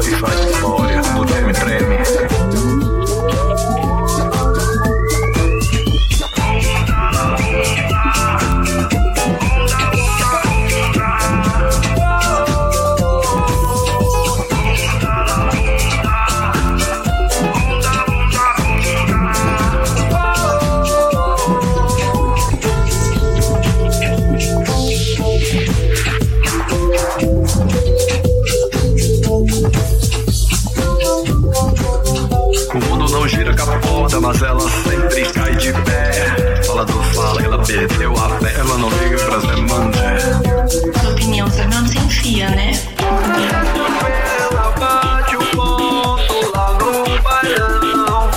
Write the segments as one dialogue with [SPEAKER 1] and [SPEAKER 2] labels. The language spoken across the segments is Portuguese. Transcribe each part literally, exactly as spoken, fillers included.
[SPEAKER 1] e faz história do treme-treme. Mas ela sempre cai de pé. Fala do fala, ela perdeu a fé. Ela não liga pra Zé Mané.
[SPEAKER 2] Sua opinião, Fernando, sem fia, né?
[SPEAKER 1] Ela bate o ponto lá no bailão.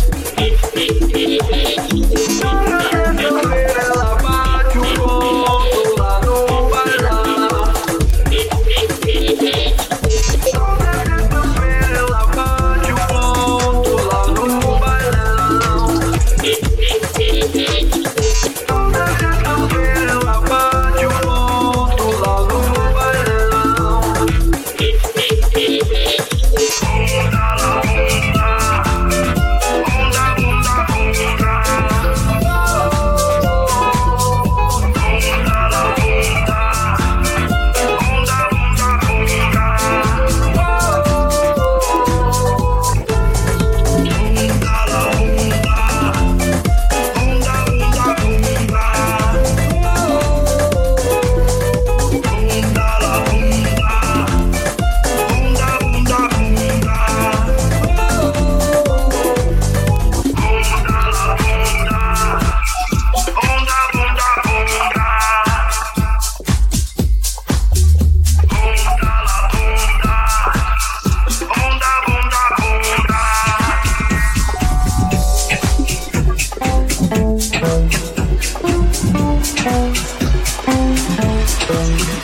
[SPEAKER 1] Ela bate o ponto lá no bailão. Ela bate o ponto lá no bailão. Ela bate o ponto lá no bailão.
[SPEAKER 2] Thank you.